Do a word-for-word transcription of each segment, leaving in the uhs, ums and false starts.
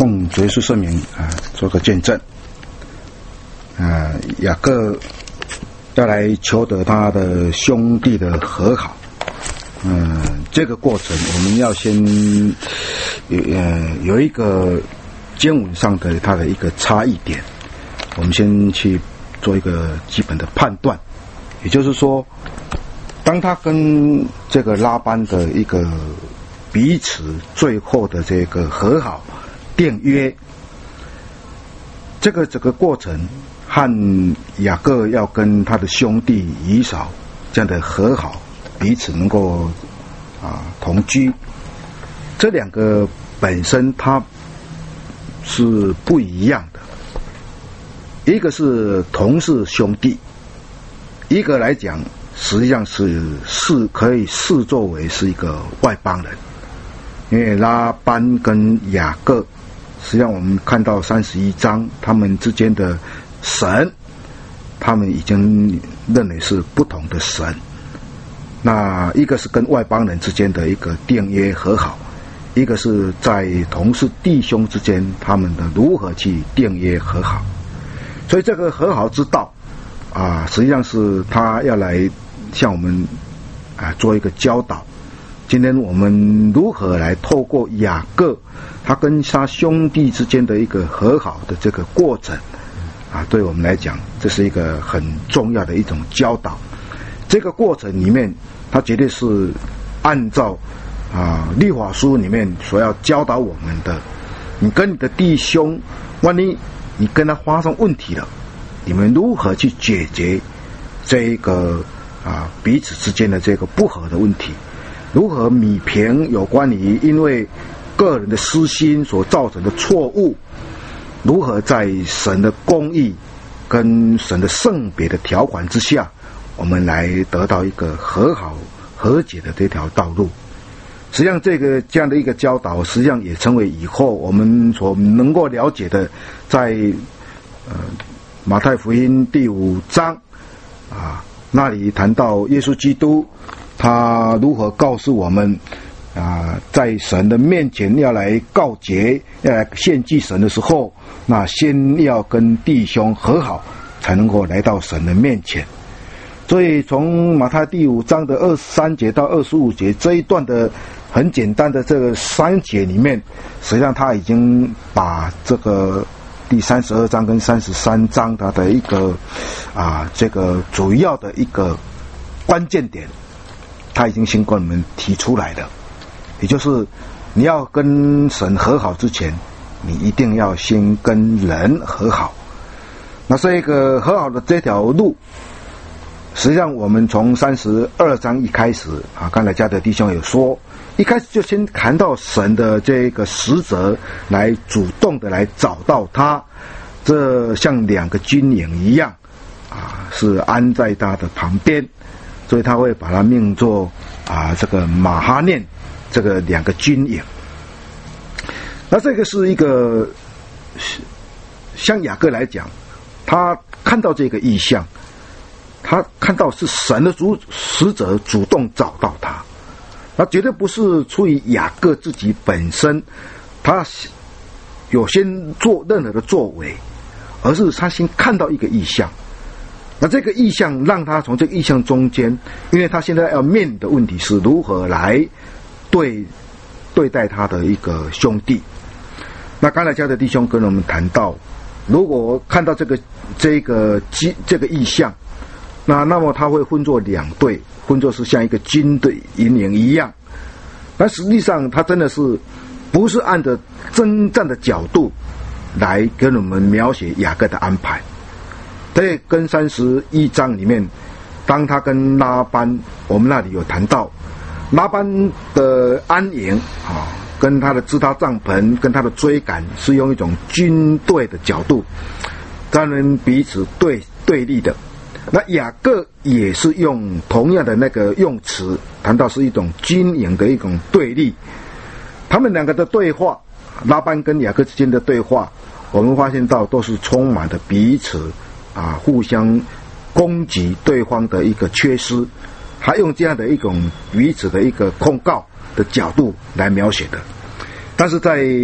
奉主耶稣圣名啊，做个见证啊，雅各要来求得他的兄弟的和好。嗯，这个过程我们要先呃有一个经文上的它的一个差异点，我们先去做一个基本的判断。也就是说，当他跟这个拉班的一个彼此最后的这个和好订约，这个整个过程和雅各要跟他的兄弟以扫这样的和好，彼此能够啊同居，这两个本身它是不一样的。一个是同是兄弟，一个来讲实际上是是可以视作为是一个外邦人。因为拉班跟雅各，实际上我们看到三十一章他们之间的神，他们已经认为是不同的神。那一个是跟外邦人之间的一个订约和好，一个是在同是弟兄之间他们的如何去订约和好。所以这个和好之道啊，实际上是他要来向我们啊做一个教导。今天我们如何来透过雅各他跟他兄弟之间的一个和好的这个过程啊，对我们来讲这是一个很重要的一种教导。这个过程里面它绝对是按照啊律法书里面所要教导我们的。你跟你的弟兄，万一你跟他发生问题了，你们如何去解决这个啊彼此之间的这个不和的问题？如何弭平有关于因为个人的私心所造成的错误？如何在神的公义跟神的圣别的条款之下，我们来得到一个和好和解的这条道路？实际上这个这样的一个教导，实际上也成为以后我们所能够了解的，在呃马太福音第五章啊那里谈到耶稣基督他如何告诉我们啊，在神的面前要来告解，要来献祭神的时候，那先要跟弟兄和好，才能够来到神的面前。所以从马太第五章的二十三节到二十五节这一段的很简单的这个三节里面，实际上他已经把这个第三十二章跟三十三章它的一个啊这个主要的一个关键点，他已经先跟我们提出来了。也就是你要跟神和好之前，你一定要先跟人和好。那这个和好的这条路，实际上我们从三十二章一开始啊，刚才嘉德弟兄有说，一开始就先谈到神的这个使者来主动的来找到他，这像两个军营一样啊，是安在他的旁边，所以他会把它命作啊这个马哈念这个两个军营。那这个是一个像雅各来讲，他看到这个异象，他看到是神的主使者主动找到他，那绝对不是出于雅各自己本身他有先做任何的作为，而是他先看到一个异象。那这个异象让他从这个异象中间，因为他现在要面临的问题是如何来对对待他的一个兄弟。那刚才嘉德弟兄跟我们谈到，如果看到这个这个这个异象，那那么他会分作两队，分作是像一个军队营营一样。但实际上他真的是不是按照征战的角度来跟我们描写雅各的安排。在跟三十一章里面，当他跟拉班，我们那里有谈到拉班的安营啊，跟他的支搭帐篷，跟他的追赶，是用一种军队的角度，他们彼此对对立的。那雅各也是用同样的那个用词，谈到是一种军营的一种对立。他们两个的对话，拉班跟雅各之间的对话，我们发现到都是充满了彼此啊互相攻击对方的一个缺失，还用这样的一种彼此的一个控告的角度来描写的。但是在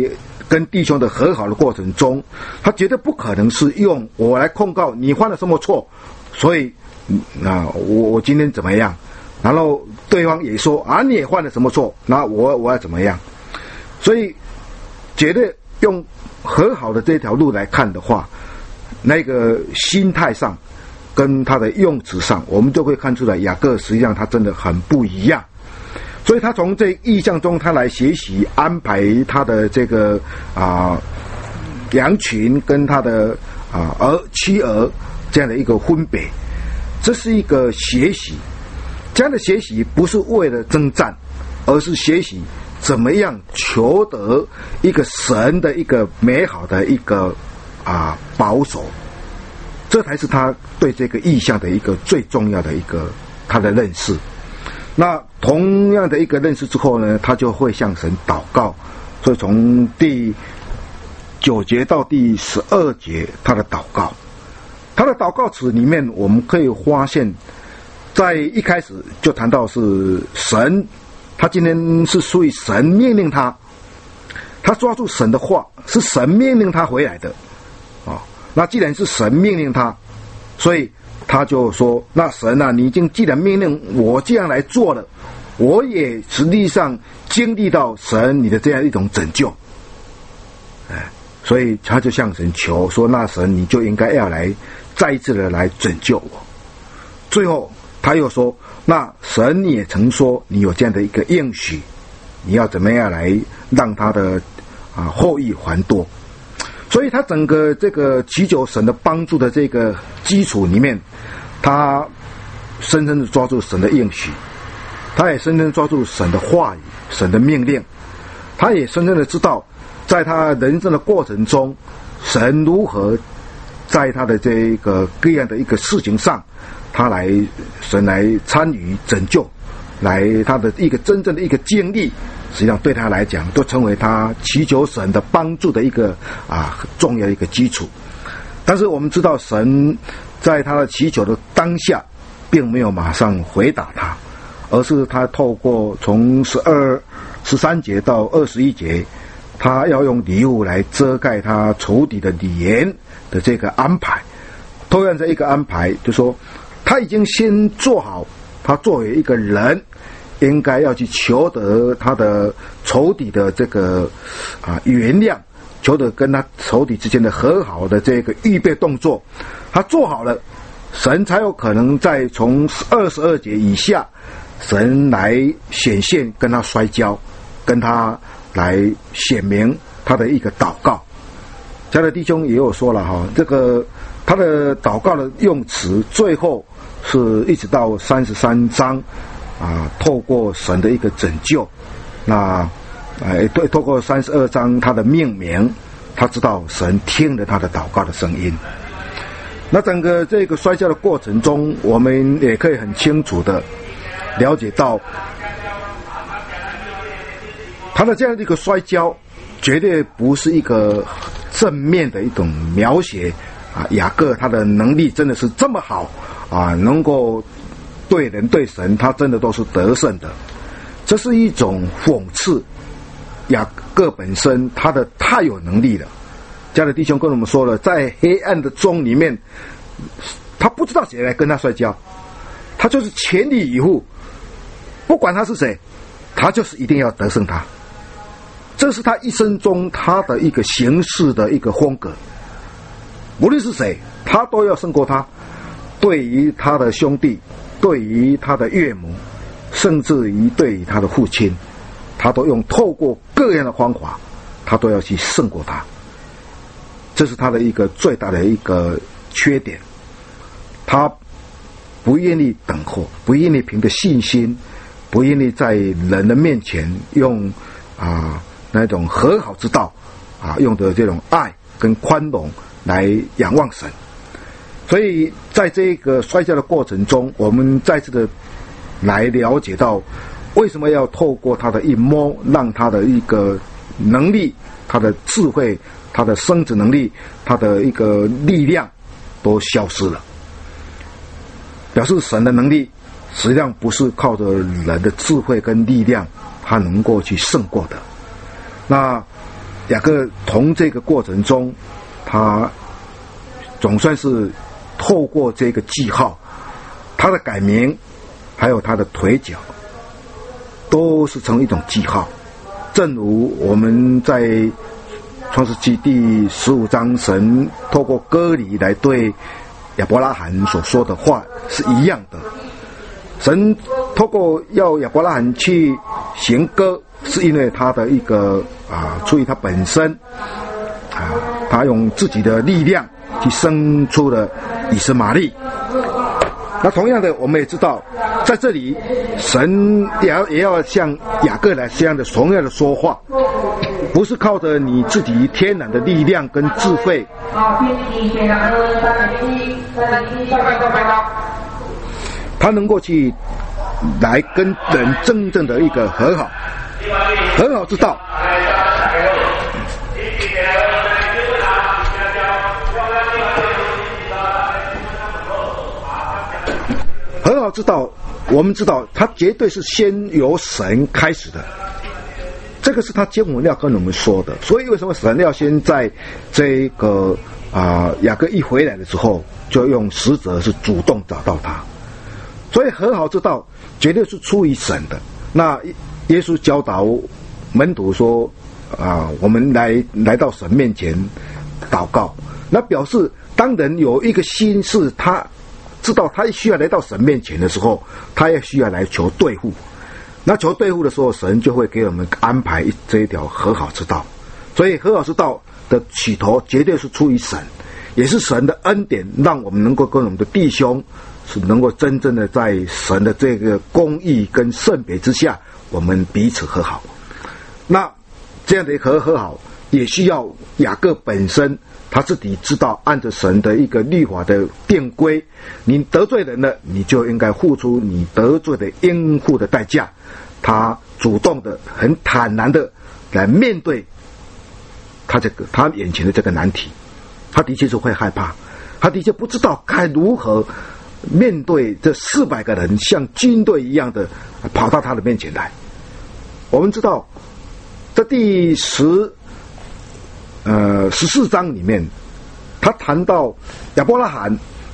跟弟兄的和好的过程中，他绝对不可能是用我来控告你犯了什么错，所以啊，我我今天怎么样，然后对方也说啊你也犯了什么错，那我我要怎么样，所以绝对用和好的这条路来看的话，那个心态上跟他的用词上，我们就会看出来雅各实际上他真的很不一样。所以他从这意象中，他来学习安排他的这个啊羊群跟他的啊儿妻儿这样的一个分别，这是一个学习。这样的学习不是为了征战，而是学习怎么样求得一个神的一个美好的一个啊保守，这才是他对这个意象的一个最重要的一个他的认识。那同样的一个认识之后呢，他就会向神祷告。所以从第九节到第十二节，他的祷告，他的祷告词里面，我们可以发现，在一开始就谈到是神，他今天是属于神命令他，他抓住神的话，是神命令他回来的啊。那既然是神命令他，所以他就说，那神啊，你已经既然命令我这样来做了，我也实际上经历到神你的这样一种拯救，哎，所以他就向神求说，那神你就应该要来再一次的来拯救我。最后他又说，那神你也曾说你有这样的一个应许，你要怎么样来让他的啊后裔还多。所以他整个这个祈求神的帮助的这个基础里面，他深深的抓住神的应许，他也深深抓住神的话语，神的命令，他也深深的知道在他人生的过程中，神如何在他的这个各样的一个事情上，他来神来参与拯救，来他的一个真正的一个经历，实际上对他来讲都成为他祈求神的帮助的一个啊很重要的一个基础。但是我们知道神在他的祈求的当下并没有马上回答他，而是他透过从十二十三节到二十一节，他要用礼物来遮盖他仇敌的礼言的这个安排。同样这一个安排就说他已经先做好，他作为一个人应该要去求得他的仇敌的这个啊原谅，求得跟他仇敌之间的和好的这个预备动作，他做好了，神才有可能在从二十二节以下，神来显现跟他摔跤，跟他来显明他的一个祷告。家的弟兄也有说了哈，这个他的祷告的用词最后是一直到三十三章啊，透过神的一个拯救，那哎对，透过三十二章他的命名，他知道神听了他的祷告的声音。那整个这个摔跤的过程中，我们也可以很清楚的了解到，他的这样的一个摔跤，绝对不是一个正面的一种描写啊。雅各他的能力真的是这么好啊，能够对人对神，他真的都是得胜的。这是一种讽刺雅各本身他的太有能力了。家的弟兄跟我们说了，在黑暗的中里面，他不知道谁来跟他摔跤，他就是全力以赴，不管他是谁，他就是一定要得胜他。这是他一生中他的一个行事的一个风格，无论是谁，他都要胜过他。对于他的兄弟，对于他的岳母，甚至于对于他的父亲，他都用透过各样的方法，他都要去胜过他。这是他的一个最大的一个缺点，他不愿意等候，不愿意凭着信心，不愿意在人的面前用啊那种和好之道啊，用的这种爱跟宽容来仰望神。所以在这个摔跤的过程中，我们再次的来了解到为什么要透过他的一摸，让他的一个能力，他的智慧，他的生殖能力，他的一个力量都消失了，表示神的能力实际上不是靠着人的智慧跟力量他能够去胜过的。那雅各从这个过程中，他总算是透过这个记号，他的改名，还有他的腿脚，都是成一种记号。正如我们在创世纪第十五章，神透过割礼来对亚伯拉罕所说的话是一样的。神透过要亚伯拉罕去行割，是因为他的一个啊，出于他本身啊，他用自己的力量去生出了以实玛利。那同样的，我们也知道，在这里，神也要也要像雅各来这样的同样的说话，不是靠着你自己天然的力量跟智慧，他能够去来跟人真正的一个和好，和好之道。和好之道，我们知道，它绝对是先由神开始的，这个是他经文要跟我们说的。所以，为什么神要先在这个啊雅各一回来的时候，就用使者是主动找到他？所以，和好之道绝对是出于神的。那耶稣教导门徒说啊，我们来来到神面前祷告，那表示当人有一个心是他知道他需要来到神面前的时候，他也需要来求对付。那求对付的时候，神就会给我们安排这一条和好之道。所以和好之道的起头绝对是出于神，也是神的恩典，让我们能够跟我们的弟兄是能够真正的在神的这个公义跟圣别之下，我们彼此和好。那这样的和和好，也需要雅各本身他自己知道，按着神的一个律法的定规，你得罪人了，你就应该付出你得罪的应付的代价。他主动的、很坦然的来面对他这个他眼前的这个难题。他的确是会害怕，他的确不知道该如何面对这四百个人像军队一样的跑到他的面前来。我们知道，在第十。呃，十四章里面，他谈到亚伯拉罕，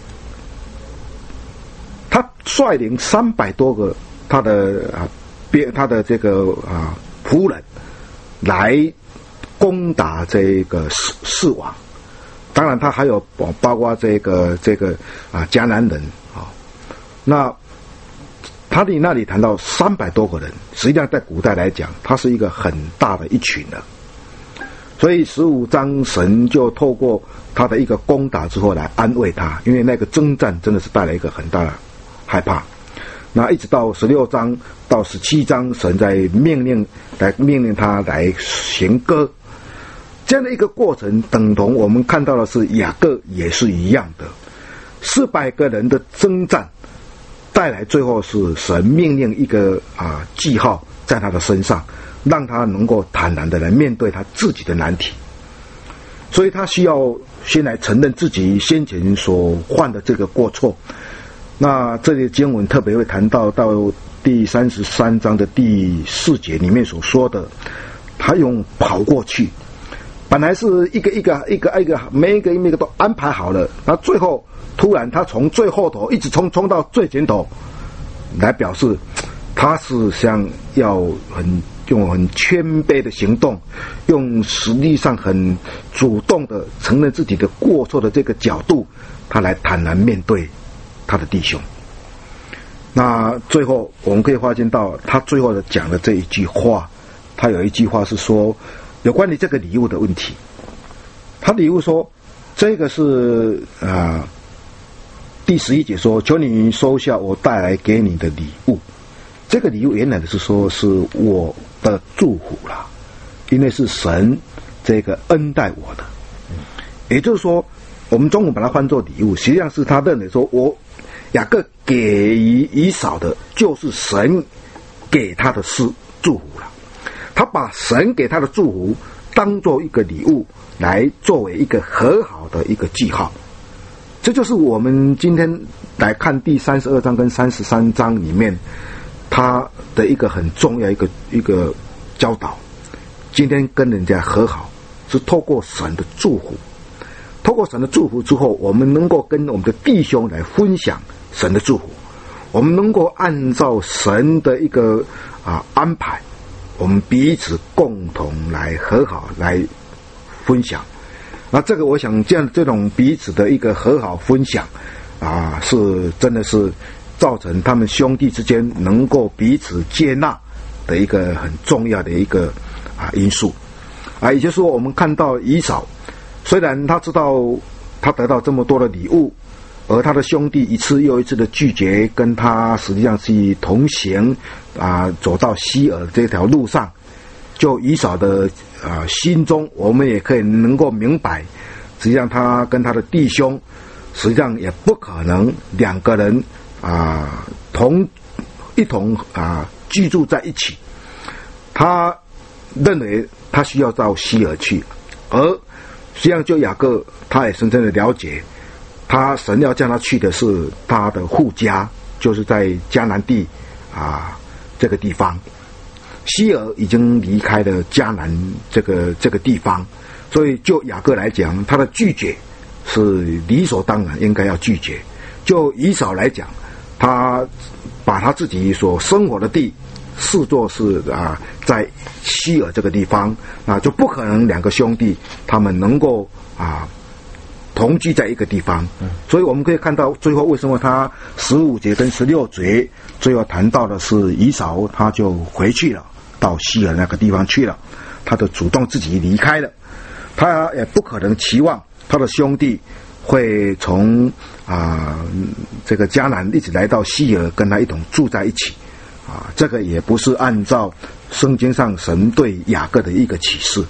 他率领三百多个他的啊，边他的这个啊仆人来攻打这个四四王。当然，他还有包括这个这个啊迦南人啊。那他的那里谈到三百多个人，实际上在古代来讲，他是一个很大的一群了。所以十五章神就透过他的一个攻打之后来安慰他，因为那个征战真的是带来一个很大的害怕。那一直到十六章到十七章，神在命令来命令他来行割，这样的一个过程，等同我们看到的是雅各也是一样的，四百个人的征战带来最后是神命令一个啊记号在他的身上，让他能够坦然的来面对他自己的难题。所以他需要先来承认自己先前所犯的这个过错。那这里的经文特别会谈到到第三十三章的第四节里面所说的，他用跑过去，本来是一个一个一个一个每一个每一个都安排好了，那最后突然他从最后头一直冲冲到最前头，来表示他是想要很用很谦卑的行动，用实际上很主动的承认自己的过错的这个角度，他来坦然面对他的弟兄。那最后我们可以发现到他最后的讲的这一句话，他有一句话是说有关于这个礼物的问题。他礼物说这个是啊、呃，第十一节说，求你收下我带来给你的礼物。这个礼物原来的是说是我的祝福啦，因为是神这个恩待我的，也就是说我们中文把它换作礼物，实际上是他认为说我雅各给予以扫的就是神给他的是祝福了，他把神给他的祝福当作一个礼物来作为一个和好的一个记号。这就是我们今天来看第三十二章跟三十三章里面他的一个很重要一个一个教导。今天跟人家和好， 是透过神的祝福，透过神的祝福之后，我们能够跟我们的弟兄来分享神的祝福，我们能够按照神的一个啊安排，我们彼此共同来和好来分享。那这个我想这样这种彼此的一个和好分享啊，是真的是造成他们兄弟之间能够彼此接纳的一个很重要的一个啊因素啊。也就是说，我们看到以扫，虽然他知道他得到这么多的礼物，而他的兄弟一次又一次的拒绝跟他实际上是同行啊，走到西珥这条路上，就以扫的啊心中，我们也可以能够明白，实际上他跟他的弟兄实际上也不可能两个人啊同一同啊居住在一起。他认为他需要到西珥去，而实际上就雅各他也深深的了解，他神要叫他去的是他的父家，就是在迦南地啊这个地方。西珥已经离开了迦南这个这个地方，所以就雅各来讲，他的拒绝是理所当然应该要拒绝。就以扫来讲，他把他自己所生活的地视作是啊在西珥这个地方，啊就不可能两个兄弟他们能够啊同居在一个地方。所以我们可以看到最后为什么他十五节跟十六节最后谈到的是以扫他就回去了，到西珥那个地方去了，他就主动自己离开了。他也不可能期望他的兄弟会从啊这个迦南一直来到西珥跟他一同住在一起啊，这个也不是按照圣经上神对雅各的一个启示。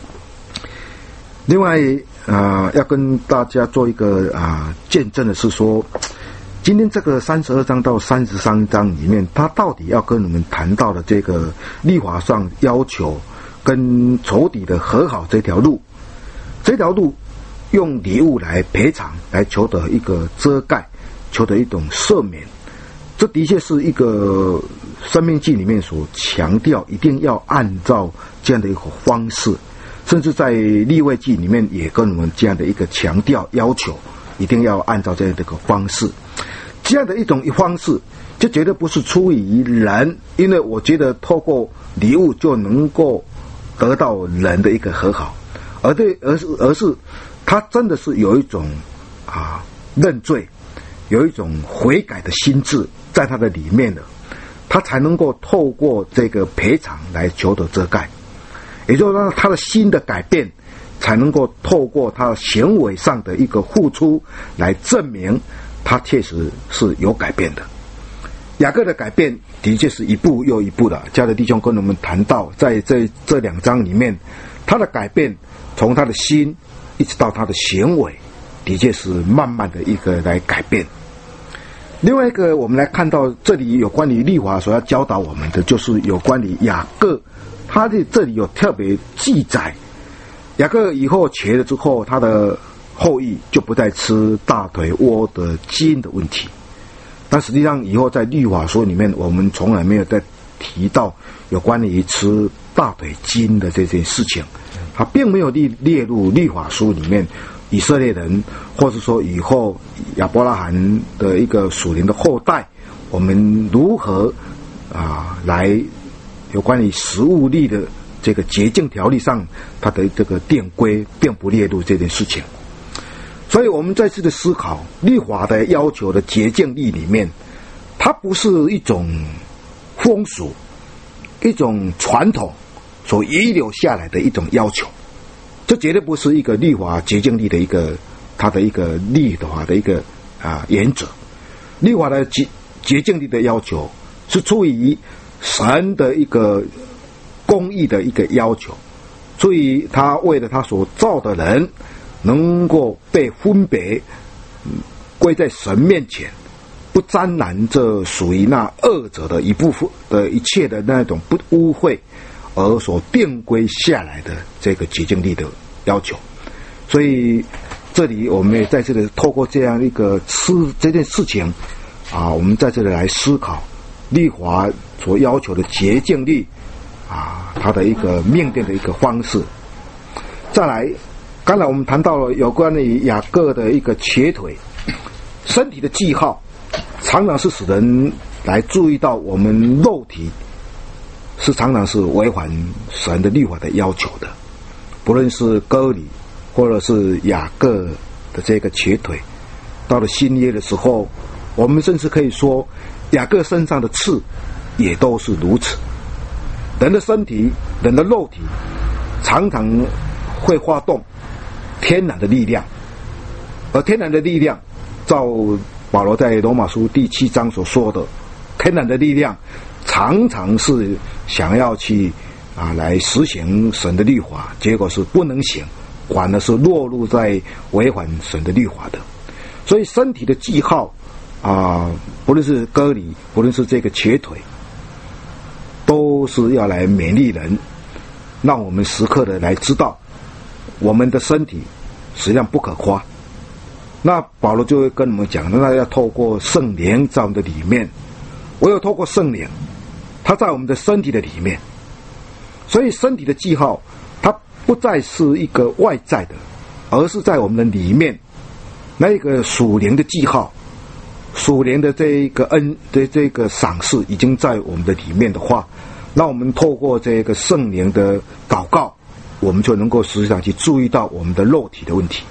另外啊，要跟大家做一个啊见证的是说，今天这个三十二章到三十三章里面，他到底要跟我们谈到的这个律法上要求跟仇敌的和好这条路，这条路用礼物来赔偿，来求得一个遮盖，求得一种赦免，这的确是一个生命记里面所强调一定要按照这样的一个方式，甚至在利未记里面也跟我们这样的一个强调要求，一定要按照这样的一个方式。这样的一种方式就绝对不是出于人，因为我觉得透过礼物就能够得到人的一个和好，而对而是而是他真的是有一种啊认罪，有一种悔改的心智在他的里面的，他才能够透过这个赔偿来求得遮盖，也就是说他的心的改变才能够透过他行为上的一个付出来证明他确实是有改变的。雅各的改变的确是一步又一步的，加勒弟兄跟我们谈到，在这这两章里面，他的改变从他的心一直到他的行为，的确是慢慢的一个来改变。另外一个我们来看到这里有关于律法所要教导我们的，就是有关于雅各，他的这里有特别记载，雅各以后瘸了之后，他的后裔就不再吃大腿窝的筋的问题。但实际上以后在律法书里面，我们从来没有再提到有关于吃大腿筋的这件事情，他并没有列列入律法书里面。以色列人，或是说以后亚伯拉罕的一个属灵的后代，我们如何啊来有关于食物律的这个洁净条例上，它的这个典规并不列入这件事情。所以我们再次的思考，律法的要求的洁净律里面，它不是一种风俗，一种传统所遗留下来的一种要求，这绝对不是一个律法洁净律的一个它的一个律法的一个啊原则。律法的洁洁净律的要求是出于神的一个公义的一个要求，出于他为了他所造的人能够被分别归在神面前，不沾染这属于那恶者的一部分的一切的那种不污秽，而所定规下来的这个洁净律的要求。所以这里我们也在这里透过这样一个吃这件事情啊，我们在这里来思考律法所要求的洁净律啊，它的一个命定的一个方式。 再来，刚才我们谈到了有关于雅各的一个瘸腿，身体的记号，常常是使人来注意到我们肉体是常常是违反神的律法的要求的，不论是割礼或者是雅各的这个瘸腿，到了新约的时候，我们甚至可以说雅各身上的刺也都是如此。人的身体，人的肉体常常会发动天然的力量，而天然的力量，照保罗在罗马书第七章所说的，天然的力量常常是想要去啊来实行神的律法，结果是不能行，反而是落入在违反神的律法的。所以身体的记号啊，不论是割礼，不论是这个瘸腿，都是要来勉励人，让我们时刻的来知道我们的身体实际上不可夸。那保罗就会跟我们讲，那要透过圣灵在我们的里面，唯有透过圣灵，它在我们的身体的里面。所以身体的记号，它不再是一个外在的，而是在我们的里面那个属灵的记号，属灵的这一个恩的这个赏赐已经在我们的里面的话，那我们透过这个圣灵的祷告，我们就能够实际上去注意到我们的肉体的问题。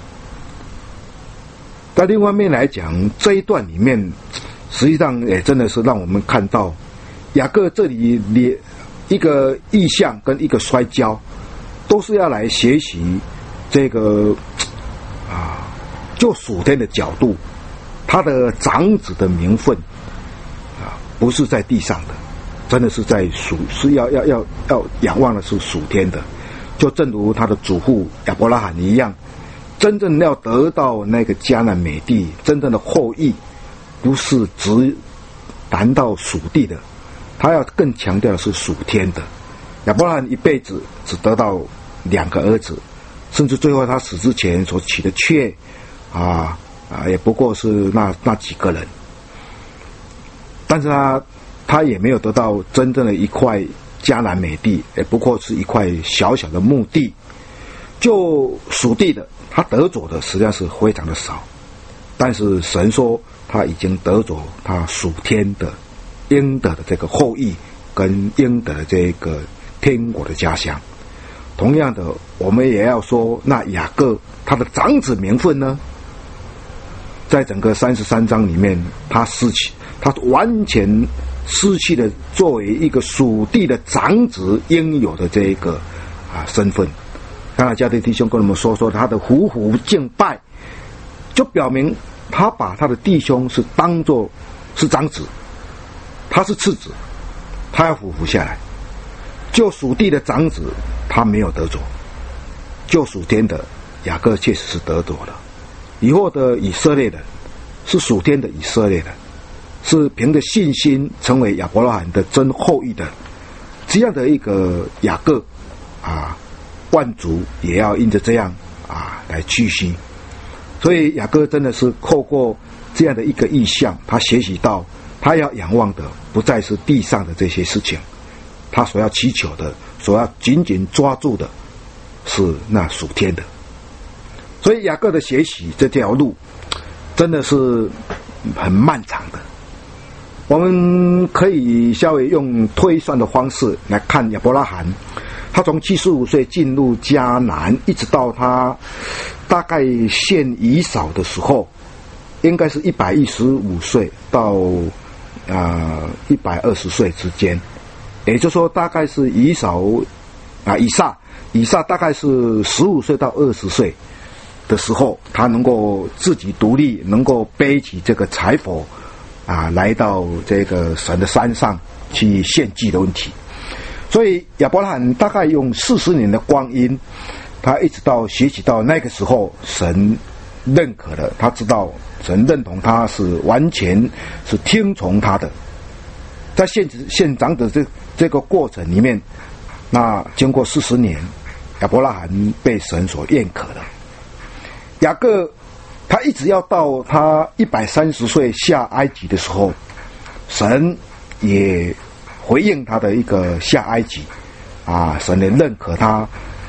在另外一面来讲，这一段里面实际上也真的是让我们看到雅各这里一个意象跟一个摔跤，都是要来学习这个啊，就属天的角度，他的长子的名分啊，不是在地上的，真的是在属，是要要要要仰望的是属天的。就正如他的祖父亚伯拉罕一样，真正要得到那个迦南美地真正的后裔，不是只谈到属地的，他要更强调的是属天的。亚伯拉罕一辈子只得到两个儿子，甚至最后他死之前所娶的妾啊啊，也不过是那那几个人，但是他他也没有得到真正的一块迦南美地，也不过是一块小小的墓地。就属地的，他得着的实际上是非常的少，但是神说他已经得着他属天的应得的这个后裔跟应得的这个天国的家乡。同样的，我们也要说，那雅各他的长子名分呢，在整个三十三章里面，他失去，他完全失去了作为一个属地的长子应有的这一个啊身份。刚才家的弟兄跟我们说说他的匍匐敬拜，就表明他把他的弟兄是当作是长子，他是次子，他要匍匐下来。就属地的长子他没有得着，就属天的雅各确实是得着了。以后的以色列人是属天的以色列人，是凭着信心成为亚伯拉罕的真后裔的这样的一个雅各啊，万族也要因着这样啊来屈膝。所以雅各真的是透过这样的一个意象，他学习到他要仰望的不再是地上的这些事情，他所要祈求的，所要紧紧抓住的是那属天的。所以雅各的学习这条路真的是很漫长的。我们可以稍微用推算的方式来看亚伯拉罕，他从七十五岁进入迦南，一直到他大概献以扫的时候，应该是一百一十五岁到啊一百二十岁之间，也就是说大概是以扫啊以撒以撒大概是十五岁到二十岁的时候，他能够自己独立，能够背起这个柴火啊，来到这个神的山上去献祭的问题。所以亚伯拉罕大概用四十年的光阴，他一直到学习到那个时候，神认可了，他知道神认同他是完全是听从他的。在献献长的这这个过程里面，那经过四十年，亚伯拉罕被神所认可了。雅各他一直要到他一百三十岁下埃及的时候，神也回应他的一个下埃及啊，神也认可他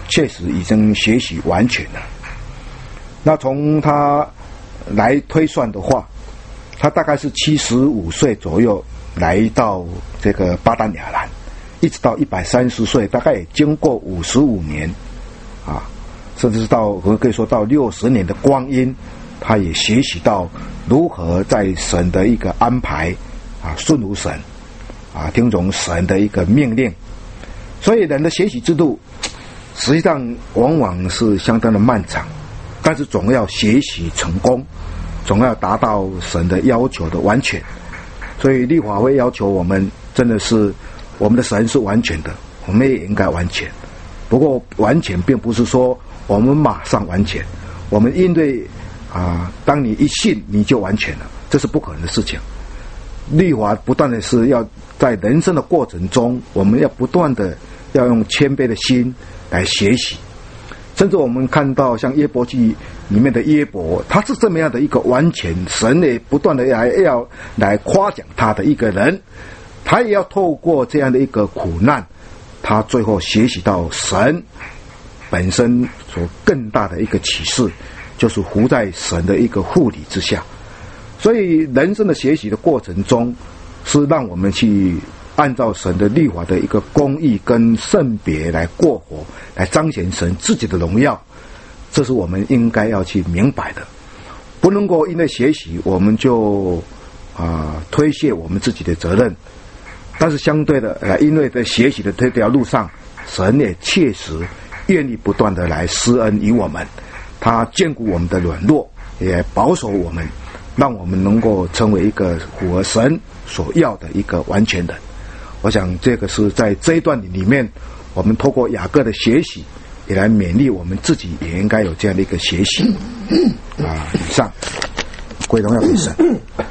确实已经学习完全了。那从他来推算的话，他大概是七十五岁左右来到这个巴丹亚兰，一直到一百三十岁，大概也经过五十五年啊，甚至到我可以说到六十年的光阴，他也学习到如何在神的一个安排啊，顺服神啊，听从神的一个命令。所以人的学习之路实际上往往是相当的漫长，但是总要学习成功，总要达到神的要求的完全。所以律法会要求我们，真的是我们的神是完全的，我们也应该完全。不过完全并不是说我们马上完全，我们因为啊，当你一信你就完全了，这是不可能的事情。律法不断的是要在人生的过程中，我们要不断的要用谦卑的心来学习。甚至我们看到像约伯记里面的约伯，他是这么样的一个完全，神也不断的来要来夸奖他的一个人，他也要透过这样的一个苦难，他最后学习到神本身所更大的一个启示，就是活在神的一个护理之下。所以人生的学习的过程中，是让我们去按照神的律法的一个公义跟圣别来过活，来彰显神自己的荣耀，这是我们应该要去明白的。不能够因为学习我们就啊、呃、推卸我们自己的责任，但是相对的呃，因为在学习的这条路上，神也确实愿意不断的来施恩于我们，他眷顾我们的软弱，也保守我们，让我们能够成为一个符合神所要的一个完全人。我想这个是在这一段里面，我们透过雅各的学习，也来勉励我们自己也应该有这样的一个学习啊。以上归荣耀给神。